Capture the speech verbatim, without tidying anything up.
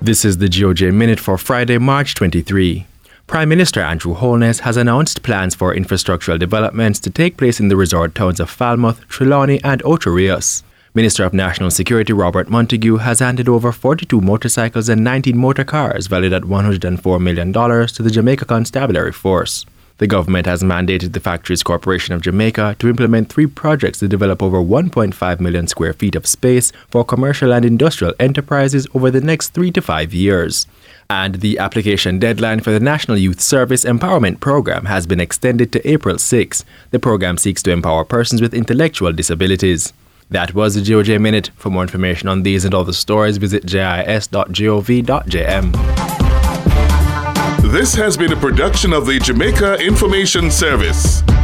This is the G O J Minute for Friday, March twenty-third. Prime Minister Andrew Holness has announced plans for infrastructural developments to take place in the resort towns of Falmouth, Trelawney and Ocho Rios. Minister of National Security Robert Montague has handed over forty-two motorcycles and nineteen motor cars valued at one hundred four million dollars to the Jamaica Constabulary Force. The government has mandated the Factories Corporation of Jamaica to implement three projects to develop over one point five million square feet of space for commercial and industrial enterprises over the next three to five years. And the application deadline for the National Youth Service Empowerment Program has been extended to April sixth. The program seeks to empower persons with intellectual disabilities. That was the G O J Minute. For more information on these and other stories, visit j i s dot gov dot j m. This has been a production of the Jamaica Information Service.